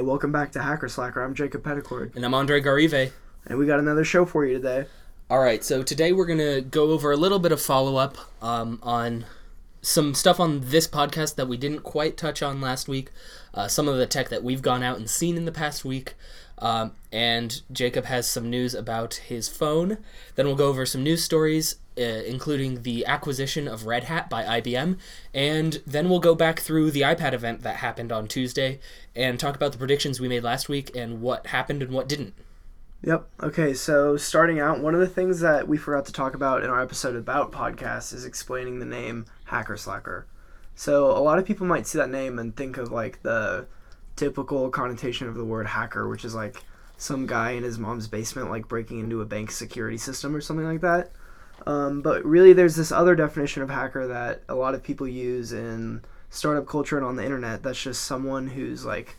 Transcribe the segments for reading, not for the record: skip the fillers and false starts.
welcome back to Hacker Slacker. I'm Jacob Petticord. And I'm Andre Garive. And we got another show for you today. Alright, so today we're going to go over a little bit of follow-up on some stuff on this podcast that we didn't quite touch on last week, some of the tech that we've gone out and seen in the past week, and Jacob has some news about his phone. Then we'll go over some news stories, including the acquisition of Red Hat by IBM, and then we'll go back through the iPad event that happened on Tuesday and talk about the predictions we made last week and what happened and what didn't. Yep. Okay, so starting out, one of the things that we forgot to talk about in our episode about podcasts is explaining the name Hacker Slacker. So a lot of people might see that name and think of like the typical connotation of the word hacker, which is like some guy in his mom's basement like breaking into a bank security system or something like that. But really there's this other definition of hacker that a lot of people use in startup culture and on the internet. That's just someone who's like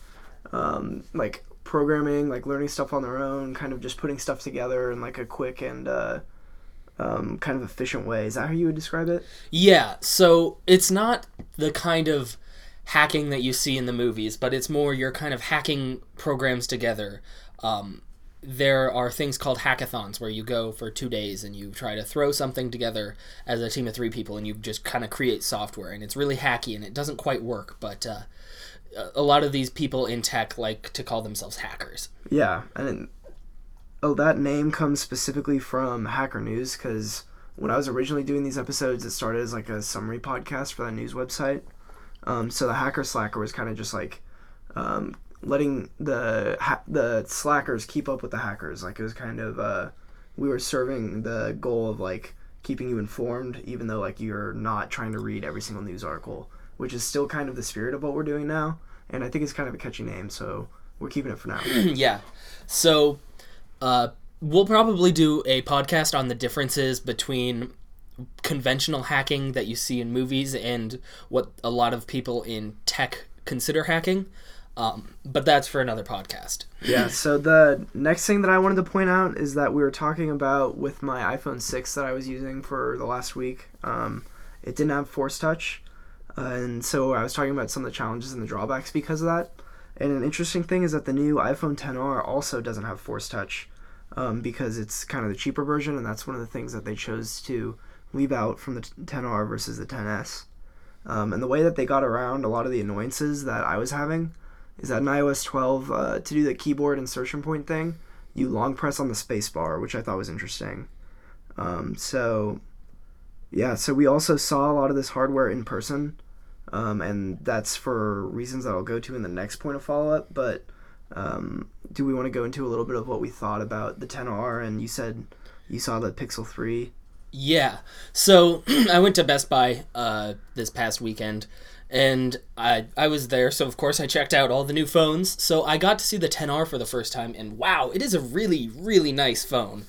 programming, like learning stuff on their own, kind of just putting stuff together in like a quick and kind of efficient way. Is that how you would describe it? Yeah, so it's not the kind of hacking that you see in the movies, but it's more you're kind of hacking programs together. There are things called hackathons where you go for 2 days and you try to throw something together as a team of 3 people and you just kind of create software, and it's really hacky and it doesn't quite work, but a lot of these people in tech like to call themselves hackers. Yeah, and that name comes specifically from Hacker News, because when I was originally doing these episodes, it started as like a summary podcast for that news website. So the Hacker Slacker was kind of just like letting the slackers keep up with the hackers. Like it was kind of we were serving the goal of like keeping you informed, even though like you're not trying to read every single news article, which is still kind of the spirit of what we're doing now. And I think it's kind of a catchy name, so we're keeping it for now. Yeah. So we'll probably do a podcast on the differences between conventional hacking that you see in movies and what a lot of people in tech consider hacking. But that's for another podcast. Yeah, so the next thing that I wanted to point out is that we were talking about with my iPhone 6 that I was using for the last week. It didn't have Force Touch. And so I was talking about some of the challenges and the drawbacks because of that. And an interesting thing is that the new iPhone XR also doesn't have Force Touch because it's kind of the cheaper version, and that's one of the things that they chose to leave out from the XR versus the XS. And the way that they got around a lot of the annoyances that I was having is that in iOS 12, to do the keyboard insertion point thing, you long press on the space bar, which I thought was interesting. So we also saw a lot of this hardware in person, and that's for reasons that I'll go to in the next point of follow-up, but do we want to go into a little bit of what we thought about the XR, and you said you saw the Pixel 3? Yeah, so I went to Best Buy this past weekend, and I was there, so of course I checked out all the new phones, so I got to see the XR for the first time, and wow, it is a really, really nice phone.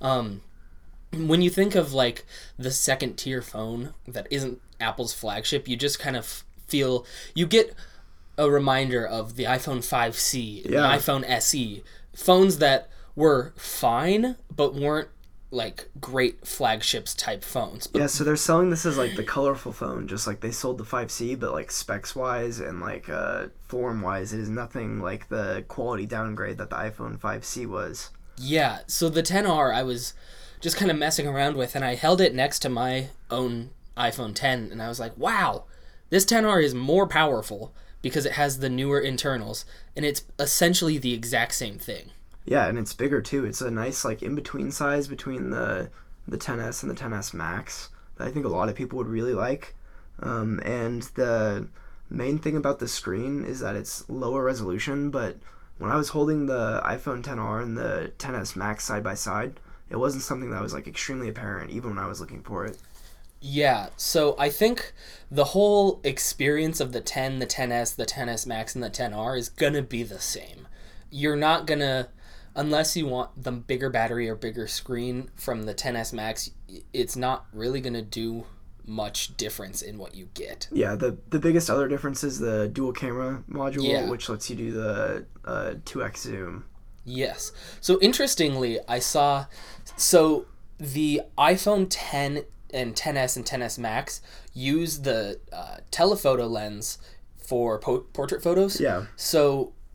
When you think of like the second tier phone that isn't Apple's flagship, you just kind of feel, you get a reminder of the iPhone 5C, the iPhone SE, phones that were fine but weren't like great flagships type phones. Yeah, so they're selling this as like the colorful phone, just like they sold the 5C, but like specs wise and like form wise, it is nothing like the quality downgrade that the iPhone 5C was. Yeah, so the XR I was just kind of messing around with, and I held it next to my own iPhone 10, and I was like, wow, this XR is more powerful because it has the newer internals, and it's essentially the exact same thing. Yeah, and it's bigger too. It's a nice like in-between size between the XS and the XS Max that I think a lot of people would really like. And the main thing about the screen is that it's lower resolution, but when I was holding the iPhone XR and the XS Max side by side, it wasn't something that was like extremely apparent even when I was looking for it. Yeah, so I think the whole experience of the 10, the XS, the XS Max, and the XR is gonna be the same. You're not gonna, unless you want the bigger battery or bigger screen from the XS Max, it's not really gonna do much difference in what you get. Yeah, the biggest other difference is the dual camera module, which lets you do the 2x zoom. Yes. So interestingly, I saw, so the iPhone 10 and XS and XS Max use the telephoto lens for portrait photos. Yeah. So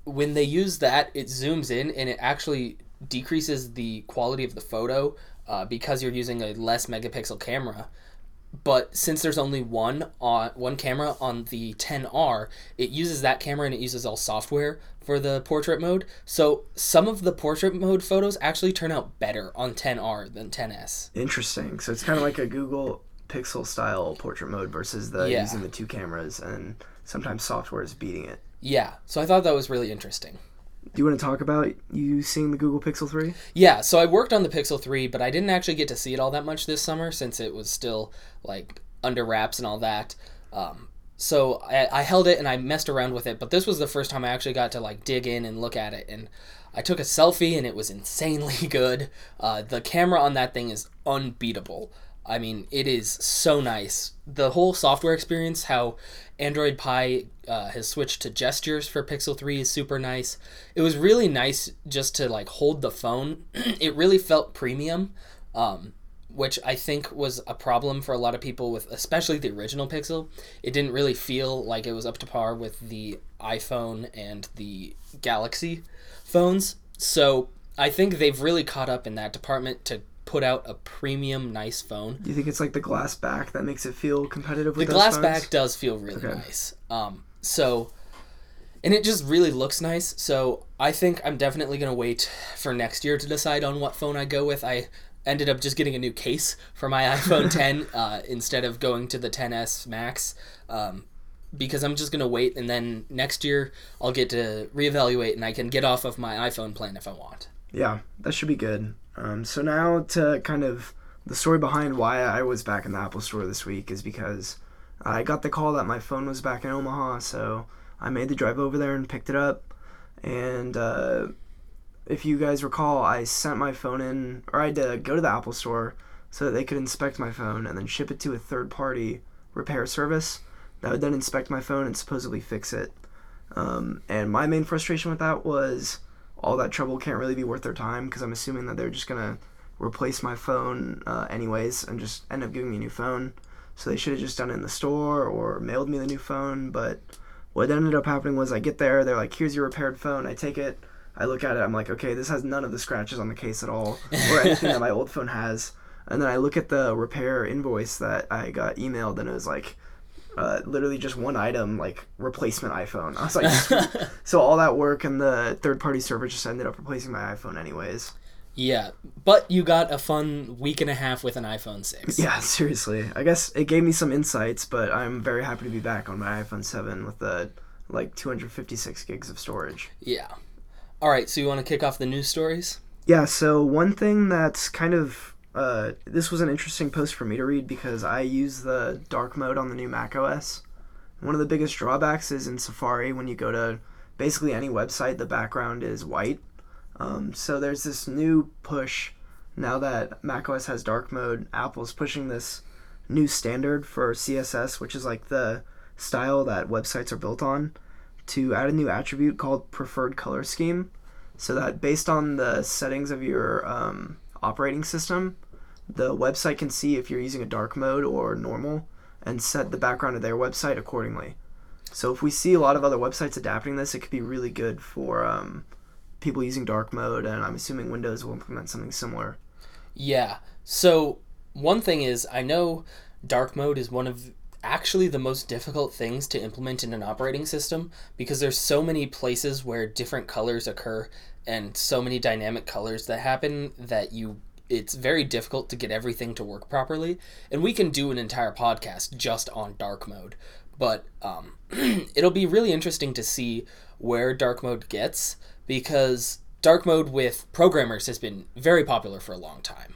when they use that, it zooms in and it actually decreases the quality of the photo because you're using a less megapixel camera. But since there's only one camera on the 10R, it uses that camera and it uses all software for the portrait mode. So some of the portrait mode photos actually turn out better on 10R than 10S. Interesting. So it's kind of like a Google Pixel style portrait mode versus using the two cameras, and sometimes software is beating it. Yeah, so I thought that was really interesting. Do you want to talk about you seeing the Google Pixel 3? Yeah, so I worked on the Pixel 3, but I didn't actually get to see it all that much this summer since it was still like under wraps and all that. So I held it and I messed around with it, but this was the first time I actually got to like dig in and look at it, and I took a selfie and it was insanely good. The camera on that thing is unbeatable. I mean, it is so nice. The whole software experience, how Android Pie has switched to gestures for Pixel 3 is super nice. It was really nice just to like hold the phone. It really felt premium, which I think was a problem for a lot of people with especially the original Pixel. It didn't really feel like it was up to par with the iPhone and the Galaxy phones. So I think they've really caught up in that department to put out a premium, nice phone. Do you think it's like the glass back that makes it feel competitive with the those glass phones? back does feel really nice. And it just really looks nice. So I think I'm definitely going to wait for next year to decide on what phone I go with. I ended up just getting a new case for my iPhone 10 instead of going to the 10s Max because I'm just going to wait, and then next year I'll get to reevaluate and I can get off of my iPhone plan if I want. Yeah, that should be good. So now to kind of the story behind why I was back in the Apple Store this week is because I got the call that my phone was back in Omaha, so I made the drive over there and picked it up. And if you guys recall, I sent my phone in, or I had to go to the Apple Store so that they could inspect my phone and then ship it to a third-party repair service that would then inspect my phone and supposedly fix it. And my main frustration with that was all that trouble can't really be worth their time because I'm assuming that they're just going to replace my phone anyways and just end up giving me a new phone. So they should have just done it in the store or mailed me the new phone. But what ended up happening was I get there, they're like, here's your repaired phone. I take it, I look at it, I'm like, okay, this has none of the scratches on the case at all or anything that my old phone has. And then I look at the repair invoice that I got emailed and it was like, literally just one item, like replacement iPhone. I was like, sweet. So all that work and the third-party server just ended up replacing my iPhone anyways. Yeah, but you got a fun week and a half with an iPhone 6. Yeah, seriously. I guess it gave me some insights, but I'm very happy to be back on my iPhone 7 with the 256 gigs of storage. Yeah. All right, so you want to kick off the news stories? Yeah, so one thing that's kind of this was an interesting post for me to read because I use the dark mode on the new macOS. One of the biggest drawbacks is in Safari, when you go to basically any website, the background is white. So there's this new push now that macOS has dark mode. Apple's pushing this new standard for CSS, which is like the style that websites are built on, to add a new attribute called preferred color scheme, so that based on the settings of your operating system, the website can see if you're using a dark mode or normal and set the background of their website accordingly. So if we see a lot of other websites adapting this, it could be really good for people using dark mode, and I'm assuming Windows will implement something similar. Yeah. So one thing is, I know dark mode is one of actually the most difficult things to implement in an operating system because there's so many places where different colors occur and so many dynamic colors that happen that it's very difficult to get everything to work properly. And we can do an entire podcast just on dark mode, but it'll be really interesting to see where dark mode gets, because dark mode with programmers has been very popular for a long time.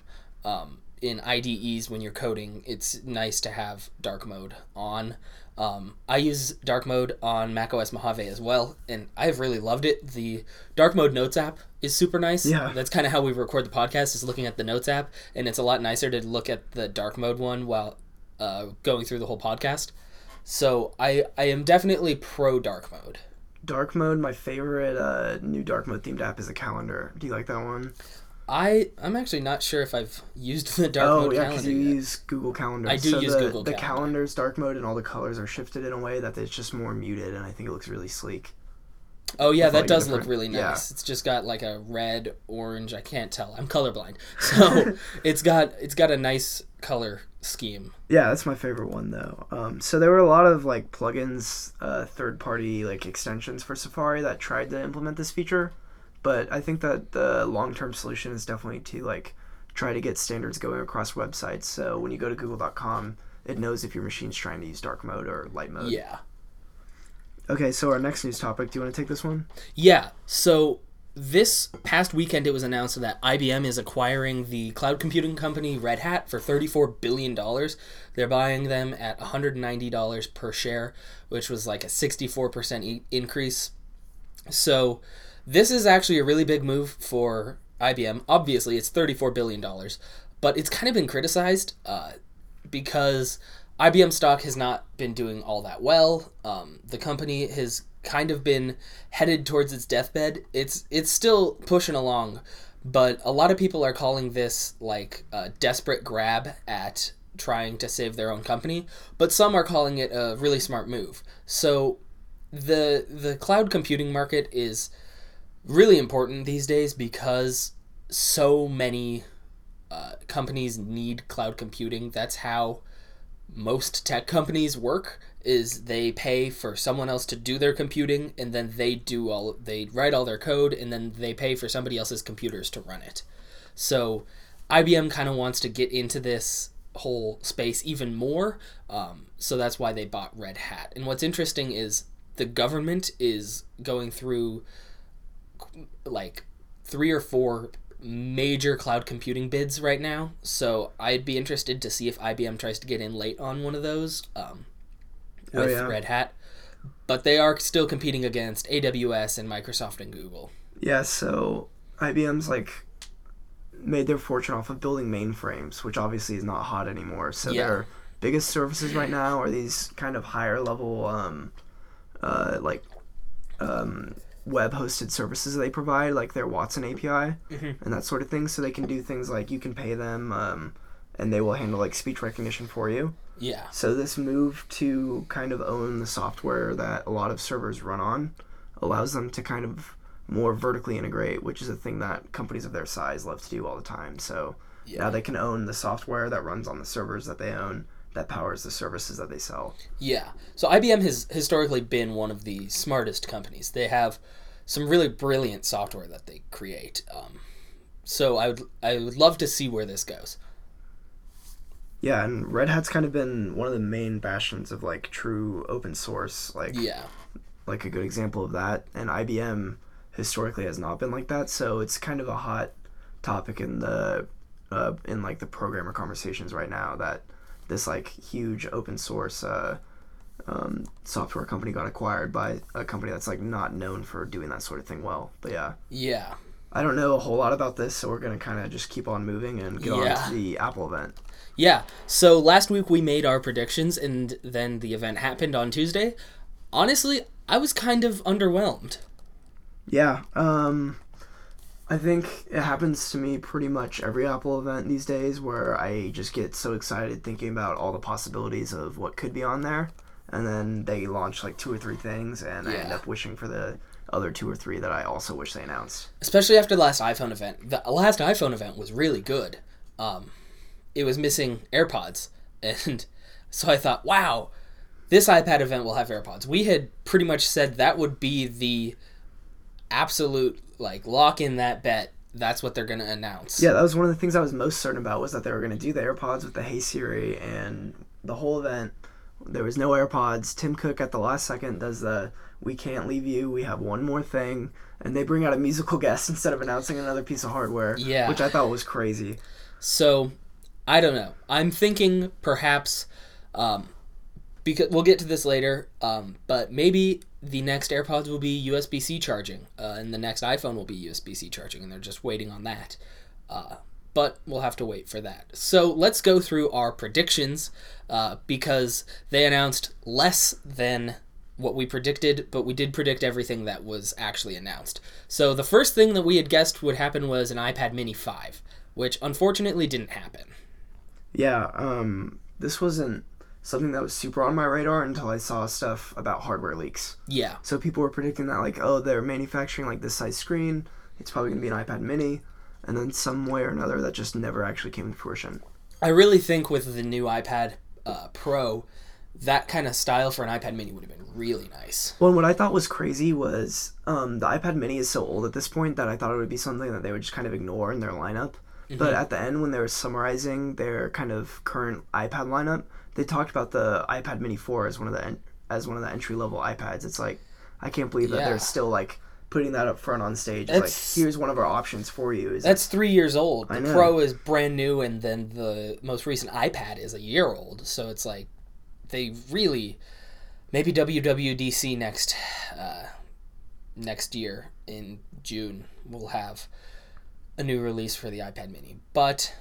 In IDEs, when you're coding, it's nice to have dark mode on. I use dark mode on macOS Mojave as well, and I've really loved it. The dark mode notes app is super nice. Yeah. That's kind of how we record the podcast, is looking at the notes app, and it's a lot nicer to look at the dark mode one while going through the whole podcast. So I am definitely pro dark mode. Dark mode, my favorite new dark mode themed app is the calendar. Do you like that one? I'm actually not sure if I've used the dark mode calendar. Oh, yeah, because you use Google Calendar. I do use Google Calendar. The calendar's dark mode and all the colors are shifted in a way that it's just more muted, and I think it looks really sleek. Oh yeah, with, that like, does look different- really yeah. nice. It's just got like a red, orange. I can't tell. I'm colorblind, so it's got a nice color scheme. Yeah, that's my favorite one though. So there were a lot of like plugins, third-party like extensions for Safari that tried to implement this feature, but I think that the long-term solution is definitely to like try to get standards going across websites. So when you go to google.com, it knows if your machine's trying to use dark mode or light mode. Yeah. Okay, so our next news topic. Do you want to take this one? Yeah. So this past weekend, it was announced that IBM is acquiring the cloud computing company Red Hat for $34 billion. They're buying them at $190 per share, which was like a 64% increase. So this is actually a really big move for IBM. Obviously, it's $34 billion, but it's kind of been criticized because IBM stock has not been doing all that well. The company has kind of been headed towards its deathbed. It's still pushing along, but a lot of people are calling this like a desperate grab at trying to save their own company, but some are calling it a really smart move. So the cloud computing market is really important these days because so many companies need cloud computing. That's how most tech companies work, is they pay for someone else to do their computing, and then they write all their code, and then they pay for somebody else's computers to run it. So IBM kind of wants to get into this whole space even more, so that's why they bought Red Hat. And what's interesting is the government is going through like 3 or 4 major cloud computing bids right now, so I'd be interested to see if IBM tries to get in late on one of those with Red Hat. But they are still competing against AWS and Microsoft and Google. Yeah, so IBM's like made their fortune off of building mainframes, which obviously is not hot anymore. So their biggest services right now are these kind of higher level web hosted services they provide, like their Watson API and that sort of thing. So they can do things like you can pay them and they will handle like speech recognition for you. Yeah. So this move to kind of own the software that a lot of servers run on allows them to kind of more vertically integrate, which is a thing that companies of their size love to do all the time. So now they can own the software that runs on the servers that they own, that powers the services that they sell. Yeah. So IBM has historically been one of the smartest companies. They have some really brilliant software that they create. So I would love to see where this goes. Yeah, and Red Hat's kind of been one of the main bastions of like true open source, like a good example of that. And IBM historically has not been like that, so it's kind of a hot topic in the programmer conversations right now that this like huge open source software company got acquired by a company that's like not known for doing that sort of thing well. But yeah, I don't know a whole lot about this, so we're gonna kind of just keep on moving and get on to the Apple event. Yeah, so last week we made our predictions, and then the event happened on Tuesday. Honestly, I was kind of underwhelmed. Yeah, I think it happens to me pretty much every Apple event these days, where I just get so excited thinking about all the possibilities of what could be on there, and then they launch like 2 or 3 things, and I end up wishing for the other 2 or 3 that I also wish they announced. Especially after the last iPhone event. The last iPhone event was really good. It was missing AirPods, and so I thought, wow, this iPad event will have AirPods. We had pretty much said that would be the absolute, like, lock in that bet. That's what they're going to announce. Yeah, that was one of the things I was most certain about, was that they were going to do the AirPods with the Hey Siri, and the whole event, there was no AirPods. Tim Cook at the last second does the, we can't leave you, we have one more thing, and they bring out a musical guest instead of announcing another piece of hardware, which I thought was crazy. So, I don't know. I'm thinking perhaps, because we'll get to this later, but maybe the next AirPods will be USB-C charging, and the next iPhone will be USB-C charging, and they're just waiting on that. But we'll have to wait for that. So let's go through our predictions, because they announced less than what we predicted, but we did predict everything that was actually announced. So the first thing that we had guessed would happen was an iPad Mini 5, which unfortunately didn't happen. Yeah, this wasn't something that was super on my radar until I saw stuff about hardware leaks. Yeah. So people were predicting that, like, oh, they're manufacturing, like, this size screen. It's probably going to be an iPad mini. And then some way or another, that just never actually came to fruition. I really think with the new iPad Pro, that kind of style for an iPad mini would have been really nice. Well, what I thought was crazy was the iPad mini is so old at this point that I thought it would be something that they would just kind of ignore in their lineup. Mm-hmm. But at the end, when they were summarizing their kind of current iPad lineup, they talked about the iPad mini 4 as one of the entry-level iPads. It's like, I can't believe that they're still, like, putting that up front on stage. It's like, here's one of our options for you. That's 3 years old. The Pro is brand new, and then the most recent iPad is a year old. So it's like, they really... Maybe WWDC next year in June will have a new release for the iPad mini. But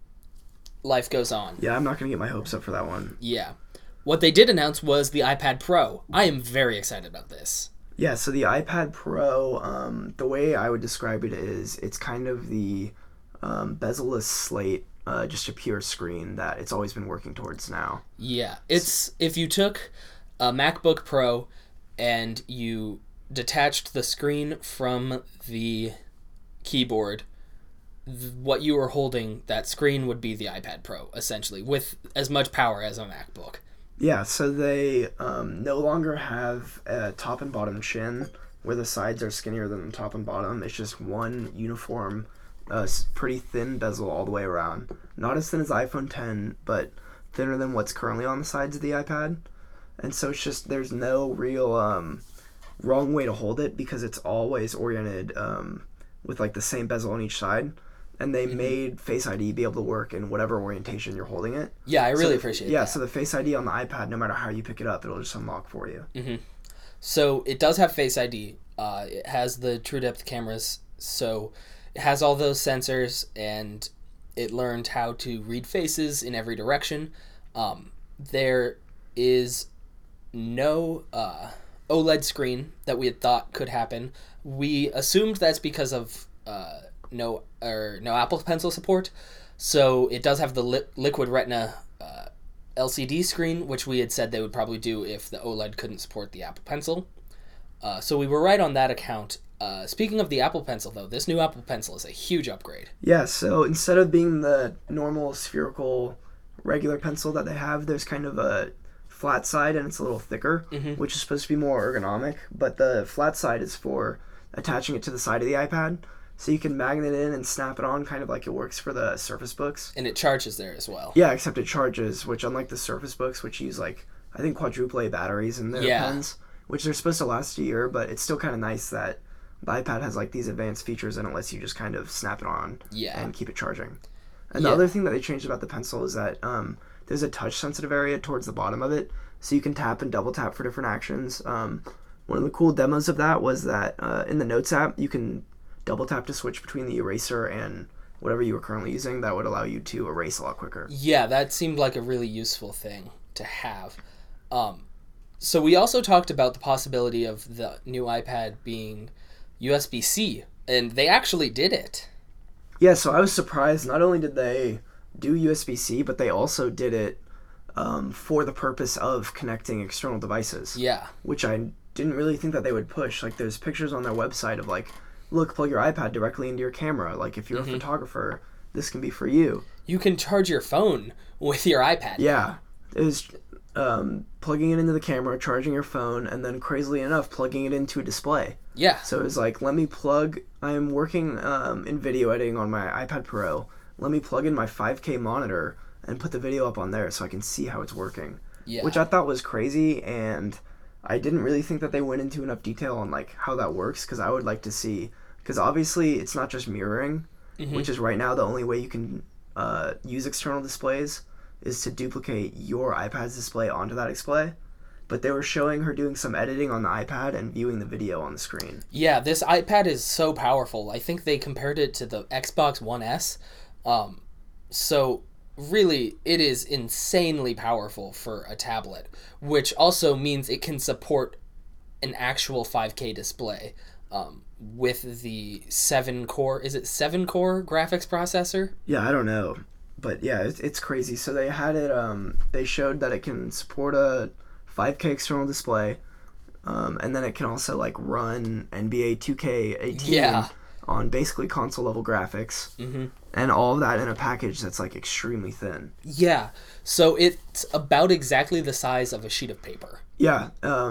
life goes on. Yeah, I'm not going to get my hopes up for that one. Yeah. What they did announce was the iPad Pro. I am very excited about this. Yeah, so the iPad Pro, the way I would describe it is it's kind of the bezel-less slate, just a pure screen that it's always been working towards now. Yeah, it's if you took a MacBook Pro and you detached the screen from the keyboard, what you were holding, that screen would be the iPad Pro, essentially, with as much power as a MacBook. Yeah, so they no longer have a top and bottom chin where the sides are skinnier than the top and bottom. It's just one uniform, pretty thin bezel all the way around. Not as thin as iPhone 10, but thinner than what's currently on the sides of the iPad. And so it's just, there's no real wrong way to hold it because it's always oriented with like the same bezel on each side. And they made Face ID be able to work in whatever orientation you're holding it. Yeah, I really appreciate that. Yeah, so the Face ID on the iPad, no matter how you pick it up, it'll just unlock for you. Mm-hmm. So it does have Face ID. It has the True Depth cameras, so it has all those sensors, and it learned how to read faces in every direction. There is no OLED screen that we had thought could happen. We assumed that's because of no Apple Pencil support. So it does have the Liquid Retina LCD screen, which we had said they would probably do if the OLED couldn't support the Apple Pencil. So we were right on that account. Speaking of the Apple Pencil, though, this new Apple Pencil is a huge upgrade. Yeah, so instead of being the normal spherical regular pencil that they have, there's kind of a flat side and it's a little thicker, which is supposed to be more ergonomic, but the flat side is for attaching it to the side of the iPad, so you can magnet it in and snap it on, kind of like it works for the Surface Books. And it charges there as well. Yeah, except it charges, which unlike the Surface Books, which use like, I think quadruple A batteries in their pens, which they're supposed to last a year, but it's still kind of nice that the iPad has like these advanced features and it lets you just kind of snap it on and keep it charging. And the other thing that they changed about the pencil is that there's a touch sensitive area towards the bottom of it, so you can tap and double tap for different actions. One of the cool demos of that was that in the Notes app, you can double tap to switch between the eraser and whatever you were currently using. That would allow you to erase a lot quicker. Yeah, that seemed like a really useful thing to have. So we also talked about the possibility of the new iPad being USB-C, and they actually did it. Yeah, so I was surprised. Not only did they do USB-C, but they also did it for the purpose of connecting external devices. Yeah. Which I didn't really think that they would push. Like, there's pictures on their website of, like, look, plug your iPad directly into your camera. Like, if you're a photographer, this can be for you. You can charge your phone with your iPad. Yeah. It was plugging it into the camera, charging your phone, and then, crazily enough, plugging it into a display. Yeah. So it was like, let me plug... I'm working in video editing on my iPad Pro. Let me plug in my 5K monitor and put the video up on there so I can see how it's working. Yeah. Which I thought was crazy, and I didn't really think that they went into enough detail on like how that works, because I would like to see... Because obviously it's not just mirroring, which is right now the only way you can use external displays is to duplicate your iPad's display onto that display. But they were showing her doing some editing on the iPad and viewing the video on the screen. Yeah, this iPad is so powerful. I think they compared it to the Xbox One S. So really, it is insanely powerful for a tablet, which also means it can support an actual 5K display with the 7-core, is it 7-core graphics processor? Yeah, I don't know. But yeah, it's crazy. So they had it. They showed that it can support a 5K external display, and then it can also like run NBA 2K18 Yeah. on basically console level graphics, Mm-hmm. and all of that in a package that's like extremely thin. Yeah. So it's about exactly the size of a sheet of paper. Yeah.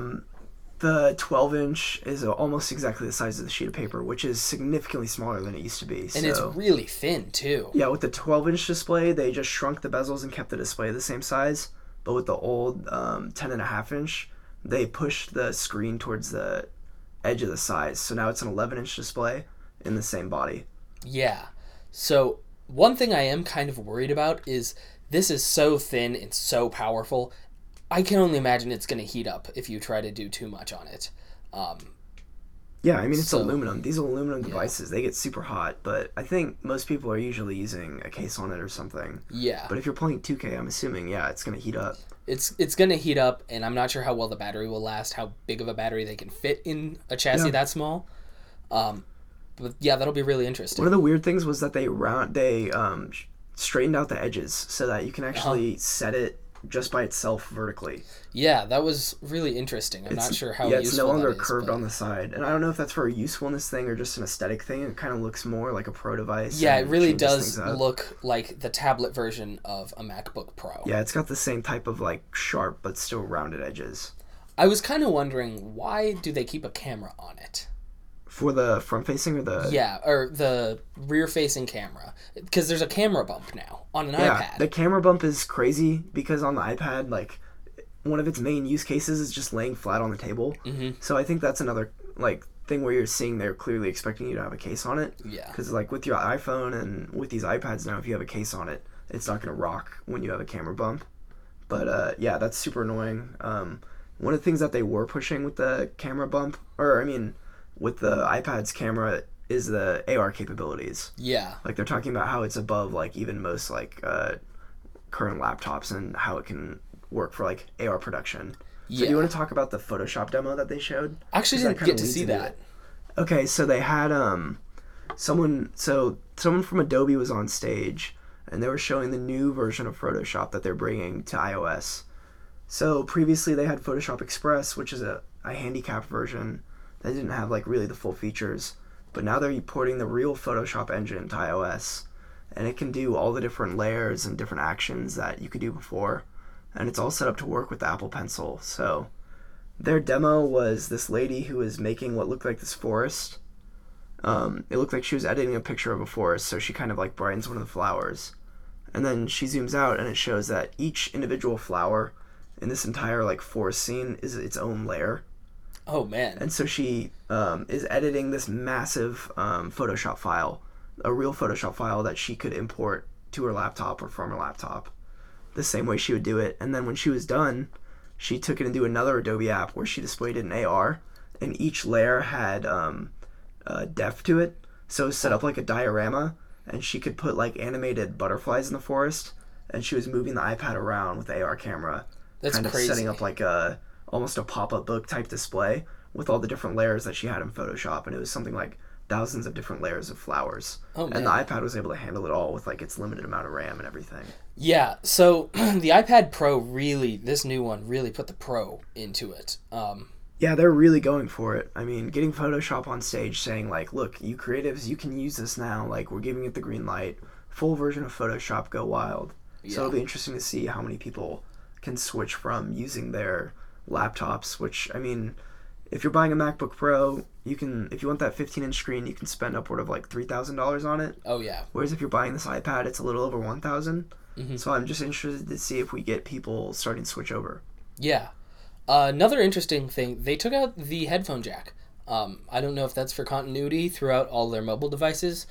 The 12-inch is almost exactly the size of the sheet of paper, which is significantly smaller than it used to be. And it's really thin, too. Yeah, with the 12-inch display, they just shrunk the bezels and kept the display the same size. But with the old 10.5-inch, they pushed the screen towards the edge of the size. So now it's an 11-inch display in the same body. Yeah. So one thing I am kind of worried about is this is so thin and so powerful. I can only imagine it's going to heat up if you try to do too much on it. Yeah, I mean, it's So- aluminum. These aluminum devices, they get super hot. But I think most people are usually using a case on it or something. Yeah. But if you're playing 2K, I'm assuming, yeah, it's going to heat up. It's going to heat up, and I'm not sure how well the battery will last, how big of a battery they can fit in a chassis that small. But yeah, that'll be really interesting. One of the weird things was that they straightened out the edges so that you can actually set it just by itself vertically. Yeah, that was really interesting. I'm not sure how yeah, useful it's no longer that is, curved but- on the side, and I don't know if that's for a usefulness thing or just an aesthetic thing. It kind of looks more like a pro device. Yeah, and it really changes does things up. look like the tablet version of a MacBook Pro. Yeah, it's got the same type of like sharp but still rounded edges. I was kind of wondering, why do they keep a camera on it? For the front facing or the Yeah, or the rear-facing camera. Because there's a camera bump now on an yeah, iPad. the camera bump is crazy because on the iPad, like one of its main use cases is just laying flat on the table. Mhm. So I think that's another like thing where you're seeing they're clearly expecting you to have a case on it. Yeah. Because like with your iPhone and with these iPads now, if you have a case on it, it's not gonna rock when you have a camera bump. But yeah, that's super annoying. One of the things that they were pushing with the camera bump, or I mean, with the iPad's camera, is the AR capabilities. Yeah. Like they're talking about how it's above like even most like current laptops and how it can work for like AR production. So do Yeah. you want to talk about the Photoshop demo that they showed? I actually 'Cause that didn't kinda get to leads see into that. it. Okay, so they had someone from Adobe was on stage and they were showing the new version of Photoshop that they're bringing to iOS. So previously they had Photoshop Express, which is a handicapped version that didn't have like really the full features, but now they're porting the real Photoshop engine to iOS, and it can do all the different layers and different actions that you could do before, and it's all set up to work with the Apple Pencil. So their demo was this lady who was making what looked like this forest. It looked like she was editing a picture of a forest, so she kind of like brightens one of the flowers, and then she zooms out and it shows that each individual flower in this entire like forest scene is its own layer. Oh, man. And so she is editing this massive Photoshop file, a real Photoshop file that she could import to her laptop or from her laptop, the same way she would do it. And then when she was done, she took it into another Adobe app where she displayed it in AR, and each layer had depth to it. So it was set up like a diorama, and she could put like animated butterflies in the forest, and she was moving the iPad around with the AR camera. That's kind crazy. of setting up like almost a pop-up book type display with all the different layers that she had in Photoshop, and it was something like thousands of different layers of flowers. Oh, and man. the iPad was able to handle it all with like its limited amount of RAM and everything. Yeah, so the iPad Pro really, this new one really put the Pro into it. Yeah, they're really going for it. I mean, getting Photoshop on stage saying like, look, you creatives, you can use this now. Like, we're giving it the green light. Full version of Photoshop, go wild. Yeah. So it'll be interesting to see how many people can switch from using their laptops, which, I mean, if you're buying a MacBook Pro, you can, if you want that 15-inch screen, you can spend upward of like $3,000 on it. Oh, yeah. Whereas if you're buying this iPad, it's a little over $1,000. Mhm. So I'm just interested to see if we get people starting to switch over. Yeah. Another interesting thing, they took out the headphone jack. I don't know if that's for continuity throughout all their mobile devices.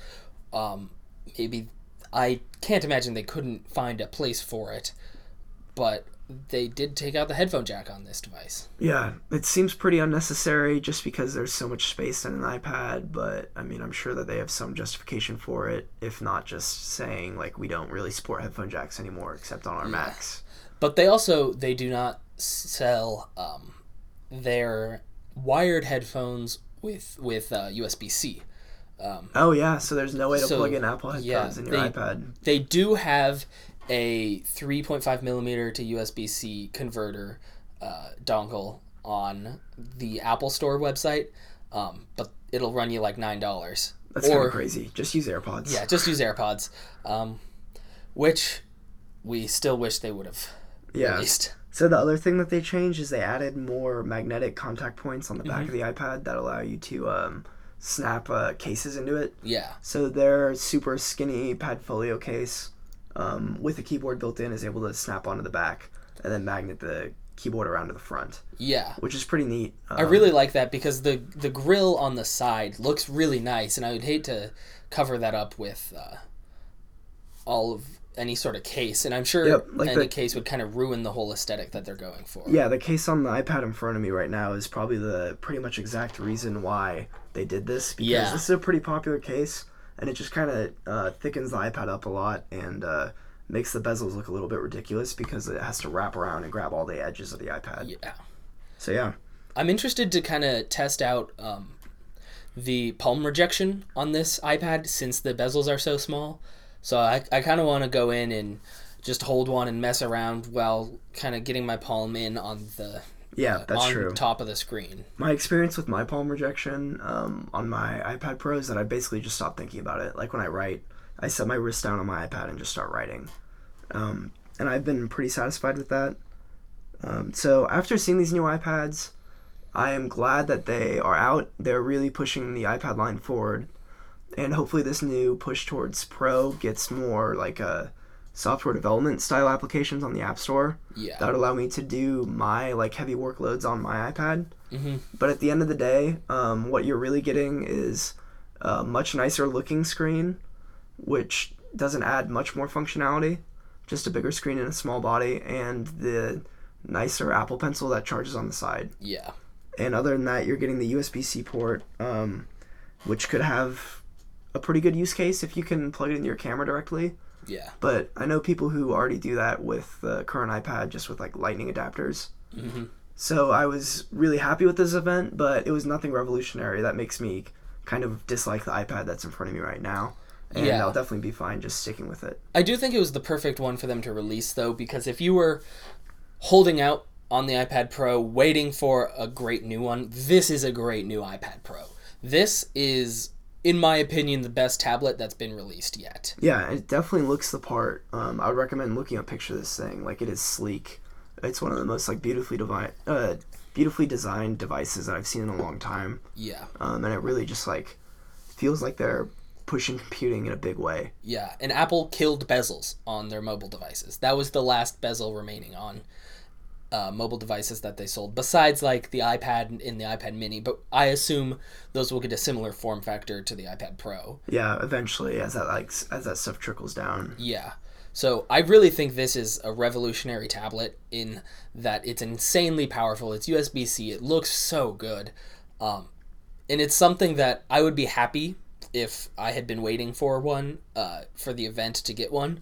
Maybe, I can't imagine they couldn't find a place for it, but they did take out the headphone jack on this device. Yeah, it seems pretty unnecessary just because there's so much space in an iPad, but I mean, I'm sure that they have some justification for it, if not just saying, like, we don't really support headphone jacks anymore except on our Macs. But they do not sell their wired headphones with USB-C. Oh yeah, so there's no way to So, plug in Apple yeah, headphones in your iPad. They do have a 3.5 millimeter to USB-C converter dongle on the Apple Store website, but it'll run you like $9. That's kind of crazy. Just use AirPods. Yeah, just use AirPods, which we still wish they would have released. So the other thing that they changed is they added more magnetic contact points on the back of the iPad that allow you to snap cases into it. Yeah. So their super skinny Padfolio case with a keyboard built in is able to snap onto the back and then magnet the keyboard around to the front. Yeah. Which is pretty neat. I really like that because the grill on the side looks really nice, and I would hate to cover that up with all of any sort of case, and I'm sure any case would kind of ruin the whole aesthetic that they're going for. Yeah, the case on the iPad in front of me right now is probably the pretty much exact reason why they did this, because this is a pretty popular case, and it just kind of thickens the iPad up a lot and makes the bezels look a little bit ridiculous because it has to wrap around and grab all the edges of the iPad. Yeah. So yeah. I'm interested to kind of test out the palm rejection on this iPad since the bezels are so small. So I kind of want to go in and just hold one and mess around while kind of getting my palm in on the top of the screen. My experience with my palm rejection on my iPad Pro is that I basically just stop thinking about it. Like when I write, I set my wrist down on my iPad and just start writing. And I've been pretty satisfied with that. So after seeing these new iPads, I am glad that they are out. They're really pushing the iPad line forward. And hopefully this new push towards Pro gets more like software development style applications on the App Store. Yeah. That would allow me to do my like heavy workloads on my iPad. Mm-hmm. But at the end of the day, what you're really getting is a much nicer looking screen, which doesn't add much more functionality. Just a bigger screen and a small body, and the nicer Apple Pencil that charges on the side. Yeah. And other than that, you're getting the USB-C port, which could have a pretty good use case if you can plug it into your camera directly. Yeah. But I know people who already do that with the current iPad just with like lightning adapters. Mm-hmm. So I was really happy with this event, but it was nothing revolutionary. That makes me kind of dislike the iPad that's in front of me right now. And I'll definitely be fine just sticking with it. I do think it was the perfect one for them to release, though, because if you were holding out on the iPad Pro waiting for a great new one, this is a great new iPad Pro. This is, in my opinion, the best tablet that's been released yet. Yeah, it definitely looks the part. I would recommend looking at a picture of this thing. Like, it is sleek. It's one of the most like beautifully designed devices that I've seen in a long time. Yeah. And it really just like feels like they're pushing computing in a big way. Yeah, and Apple killed bezels on their mobile devices. That was the last bezel remaining on mobile devices that they sold, besides like the iPad and the iPad Mini, but I assume those will get a similar form factor to the iPad Pro. Yeah, eventually as that stuff trickles down. Yeah. So I really think this is a revolutionary tablet in that it's insanely powerful. It's USB-C. It looks so good. And it's something that I would be happy if I had been waiting for one for the event to get one.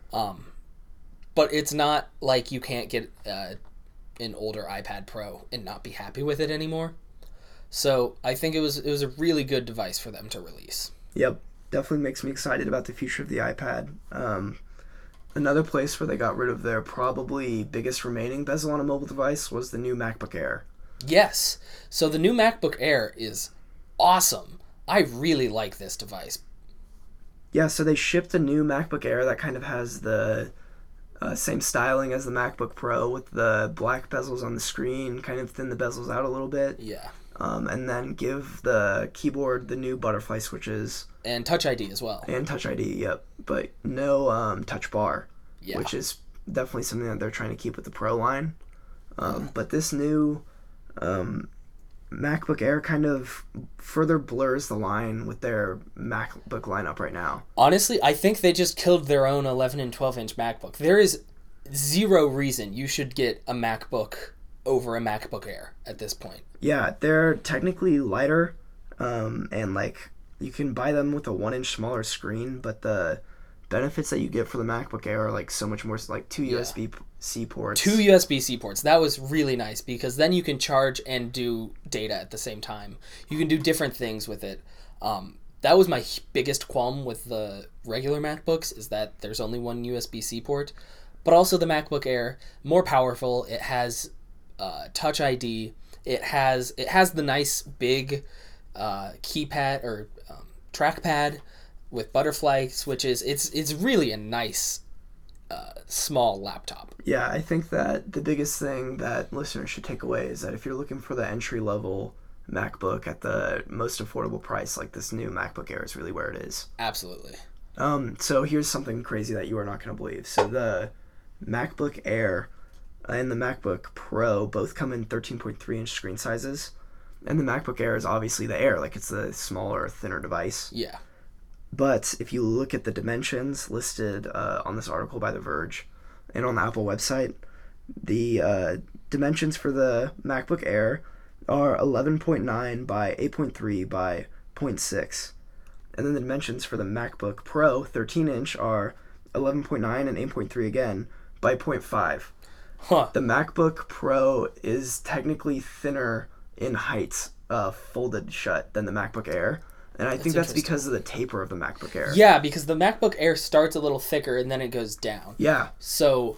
But it's not like you can't get an older iPad Pro and not be happy with it anymore. So I think it was a really good device for them to release. Yep, definitely makes me excited about the future of the iPad. Another place where they got rid of their probably biggest remaining bezel on a mobile device was the new MacBook Air. Yes. So the new MacBook Air is awesome. I really like this device. Yeah, so they shipped a new MacBook Air that kind of has the same styling as the MacBook Pro with the black bezels on the screen, kind of thin the bezels out a little bit. Yeah. And then give the keyboard the new butterfly switches. And Touch ID as well. And Touch ID, yep. But no Touch Bar, which is definitely something that they're trying to keep with the Pro line. But this new MacBook Air kind of further blurs the line with their MacBook lineup right now. Honestly, I think they just killed their own 11 and 12-inch MacBook. There is zero reason you should get a MacBook over a MacBook Air at this point. Yeah, they're technically lighter, and like you can buy them with a 1-inch smaller screen, but the benefits that you get for the MacBook Air are like so much more, like two USB-C ports. 2 USB-C ports. That was really nice because then you can charge and do data at the same time. You can do different things with it. that was my biggest qualm with the regular MacBooks, is that there's only one USB-C port. But also the MacBook Air, more powerful. It has Touch ID. It has the nice big keypad or trackpad with butterfly switches. It's really a nice small laptop. Yeah, I think that the biggest thing that listeners should take away is that if you're looking for the entry-level MacBook at the most affordable price, like this new MacBook Air is really where it is. Absolutely. So here's something crazy that you are not going to believe. So the MacBook Air and the MacBook Pro both come in 13.3-inch screen sizes. And the MacBook Air is obviously the Air, like it's the smaller, thinner device. Yeah. But if you look at the dimensions listed on this article by The Verge and on the Apple website, the dimensions for the MacBook Air are 11.9 by 8.3 by 0.6. And then the dimensions for the MacBook Pro 13-inch are 11.9 and 8.3 again by 0.5. Huh. The MacBook Pro is technically thinner in height, folded shut, than the MacBook Air. And I think that's because of the taper of the MacBook Air. Yeah, because the MacBook Air starts a little thicker and then it goes down. Yeah. So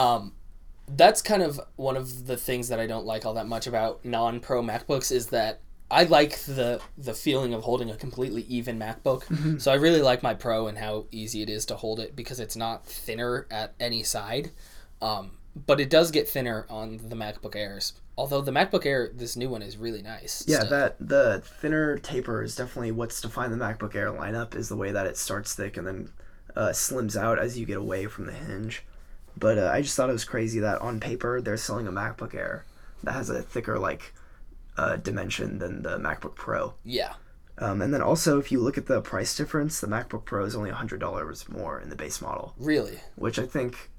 that's kind of one of the things that I don't like all that much about non-Pro MacBooks, is that I like the feeling of holding a completely even MacBook. Mm-hmm. So I really like my Pro and how easy it is to hold it because it's not thinner at any side. But it does get thinner on the MacBook Airs. Although the MacBook Air, this new one, is really nice. Yeah, the thinner taper is definitely what's defined the MacBook Air lineup, is the way that it starts thick and then slims out as you get away from the hinge. But I just thought it was crazy that on paper they're selling a MacBook Air that has a thicker dimension than the MacBook Pro. Yeah. And then also, if you look at the price difference, the MacBook Pro is only $100 more in the base model. Really? Which I think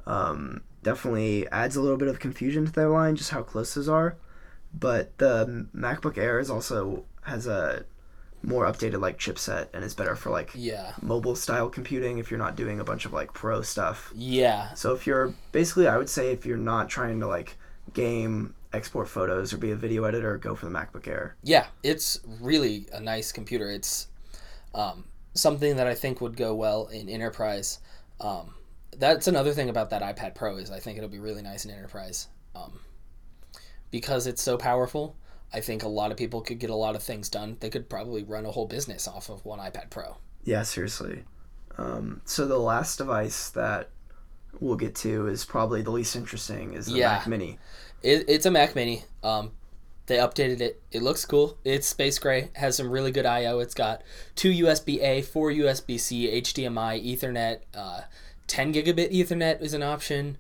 definitely adds a little bit of confusion to their line, just how close those are. But the MacBook Air has a more updated chipset and is better for mobile style computing if you're not doing a bunch of pro stuff. Yeah. So if you're basically, I would say if you're not trying to game, export photos, or be a video editor, go for the MacBook Air. Yeah, it's really a nice computer. It's something that I think would go well in enterprise. That's another thing about that iPad Pro, is I think it'll be really nice in enterprise. Because it's so powerful, I think a lot of people could get a lot of things done. They could probably run a whole business off of one iPad Pro. Yeah, seriously. So the last device that we'll get to is probably the least interesting, is the Mac Mini. It's a Mac Mini. They updated it. It looks cool. It's space gray. Has some really good I/O. It's got 2 USB-A, 4 USB-C, HDMI, Ethernet. 10 gigabit Ethernet is an option.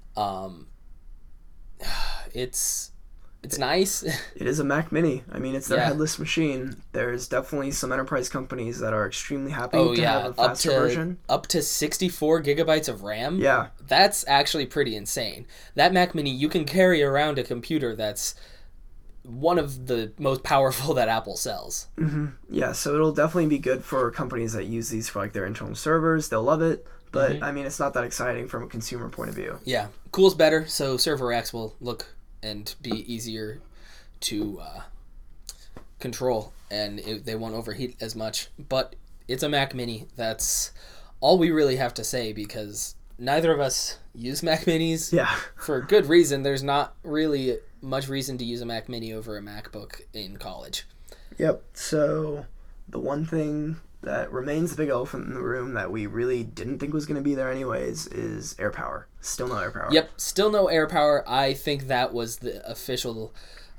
It's nice. It is a Mac Mini. I mean, it's their headless machine. There's definitely some enterprise companies that are extremely happy to have a faster version. Up to 64 gigabytes of RAM. Yeah. That's actually pretty insane. That Mac Mini, you can carry around a computer that's one of the most powerful that Apple sells. Mm-hmm. Yeah, so it'll definitely be good for companies that use these for their internal servers. They'll love it. But, I mean, it's not that exciting from a consumer point of view. Yeah. Cool's better, so Server X will look and be easier to control, and they won't overheat as much. But it's a Mac Mini. That's all we really have to say, because neither of us use Mac Minis. Yeah. For good reason. There's not really much reason to use a Mac Mini over a MacBook in college. Yep. So the one thing that remains the big elephant in the room that we really didn't think was going to be there anyways is AirPower. Still no AirPower. Yep, still no AirPower. I think that was the official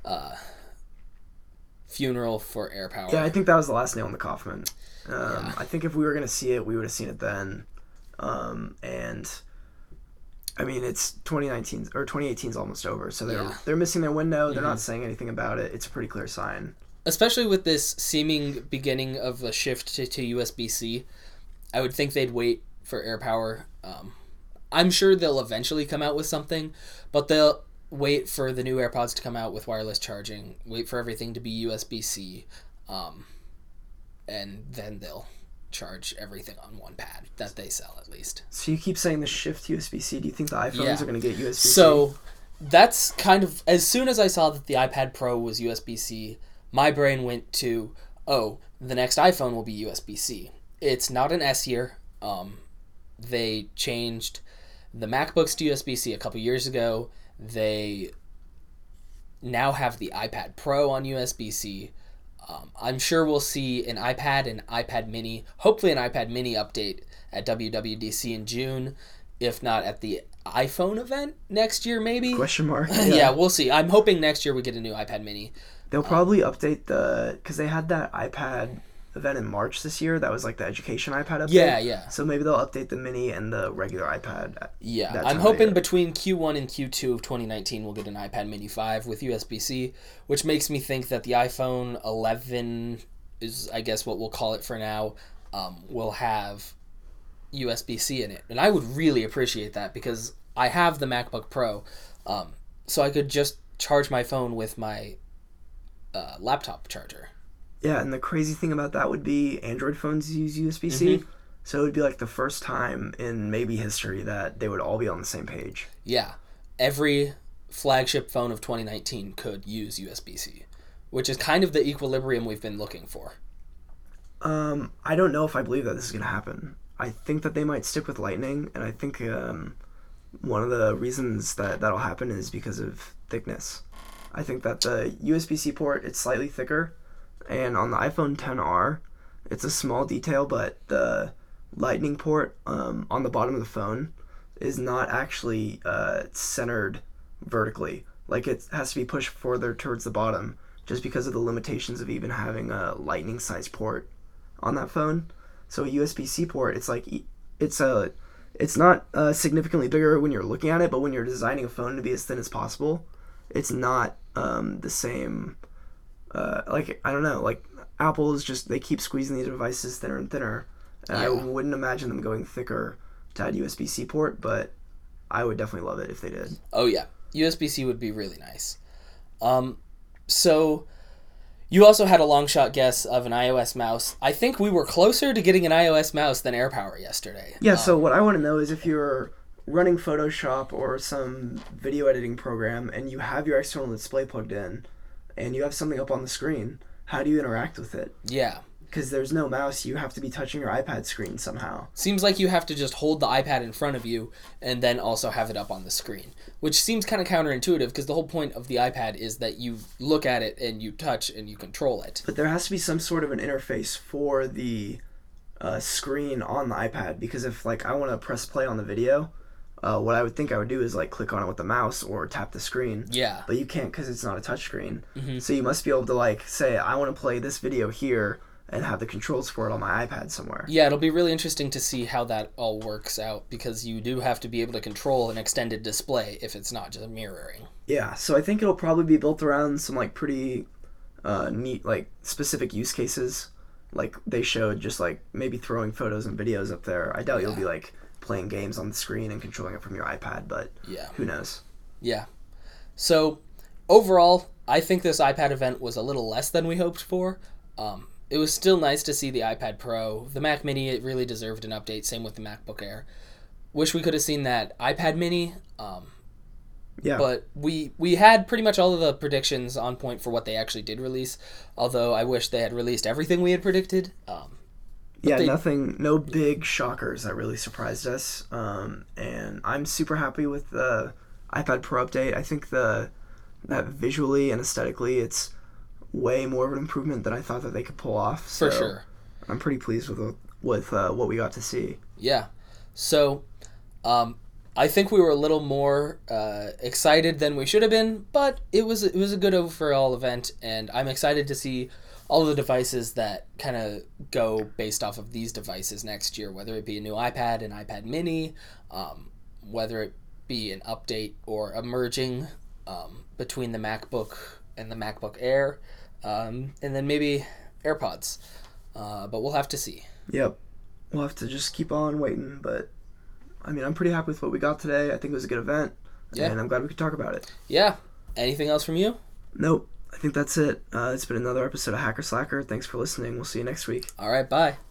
funeral for AirPower. Yeah, I think that was the last nail in the coffin. I think if we were going to see it, we would have seen it then. And I mean, it's 2019 or 2018's almost over, so they're missing their window. They're not saying anything about it. It's a pretty clear sign. Especially with this seeming beginning of a shift to USB-C, I would think they'd wait for AirPower. I'm sure they'll eventually come out with something, but they'll wait for the new AirPods to come out with wireless charging, wait for everything to be USB-C, and then they'll charge everything on one pad that they sell, at least. So you keep saying the shift to USB-C. Do you think the iPhones are going to get USB-C? So that's kind of... As soon as I saw that the iPad Pro was USB-C, my brain went to, oh, the next iPhone will be USB-C. It's not an S year. They changed the MacBooks to USB-C a couple years ago. They now have the iPad Pro on USB-C. I'm sure we'll see an iPad and iPad mini, hopefully an iPad mini update at WWDC in June, if not at the iPhone event next year, maybe? Question mark. Yeah, we'll see. I'm hoping next year we get a new iPad mini. They'll probably update because they had that iPad event in March this year. That was like the education iPad update. Yeah. So maybe they'll update the mini and the regular iPad. Yeah, I'm hoping between Q1 and Q2 of 2019 we'll get an iPad mini 5 with USB-C, which makes me think that the iPhone 11 is, I guess what we'll call it for now, will have USB-C in it. And I would really appreciate that because I have the MacBook Pro, so I could just charge my phone with my laptop charger. Yeah, and the crazy thing about that would be Android phones use USB-C, so it would be like the first time in maybe history that they would all be on the same page. Yeah, every flagship phone of 2019 could use USB-C, which is kind of the equilibrium we've been looking for. I don't know if I believe that this is going to happen. I think that they might stick with Lightning, and I think one of the reasons that that'll happen is because of thickness. I think that the USB-C port, it's slightly thicker, and on the iPhone XR, it's a small detail, but the Lightning port on the bottom of the phone is not actually centered vertically. Like, it has to be pushed further towards the bottom just because of the limitations of even having a Lightning-sized port on that phone. So a USB-C port, it's like it's not significantly bigger when you're looking at it, but when you're designing a phone to be as thin as possible, it's not the same. Like, I don't know, like Apple is just, they keep squeezing these devices thinner and thinner, and I wouldn't imagine them going thicker to add USB-C port, but I would definitely love it if they did. Oh yeah, USB-C would be really nice. So you also had a long shot guess of an iOS mouse. I think we were closer to getting an iOS mouse than AirPower yesterday. Yeah, so what I want to know is if you're running Photoshop or some video editing program and you have your external display plugged in and you have something up on the screen, how do you interact with it? Yeah. Because there's no mouse, you have to be touching your iPad screen somehow. Seems like you have to just hold the iPad in front of you and then also have it up on the screen, which seems kind of counterintuitive because the whole point of the iPad is that you look at it and you touch and you control it. But there has to be some sort of an interface for the screen on the iPad, because if like I want to press play on the video, what I would think I would do is like click on it with the mouse or tap the screen. Yeah. But you can't because it's not a touch screen. So you must be able to like say, I want to play this video here and have the controls for it on my iPad somewhere. Yeah, it'll be really interesting to see how that all works out because you do have to be able to control an extended display if it's not just mirroring. Yeah, so I think it'll probably be built around some like pretty neat like specific use cases. Like they showed just like maybe throwing photos and videos up there. I doubt you'll be like playing games on the screen and controlling it from your iPad, but who knows? Yeah. So overall, I think this iPad event was a little less than we hoped for. It was still nice to see the iPad Pro. The Mac Mini, it really deserved an update. Same with the MacBook Air. Wish we could have seen that iPad Mini. But we had pretty much all of the predictions on point for what they actually did release. Although I wish they had released everything we had predicted. No big shockers that really surprised us. And I'm super happy with the iPad Pro update. I think that visually and aesthetically, it's way more of an improvement than I thought that they could pull off. So for sure. I'm pretty pleased with what we got to see. Yeah. So I think we were a little more excited than we should have been, but it was a good overall event, and I'm excited to see all of the devices that kind of go based off of these devices next year, whether it be a new iPad, an iPad mini, whether it be an update or a merging between the MacBook and the MacBook Air, and then maybe AirPods. But we'll have to see. Yep. We'll have to just keep on waiting, but I mean, I'm pretty happy with what we got today. I think it was a good event, and I'm glad we could talk about it. Yeah. Anything else from you? Nope. I think that's it. It's been another episode of Hacker Slacker. Thanks for listening. We'll see you next week. All right, bye.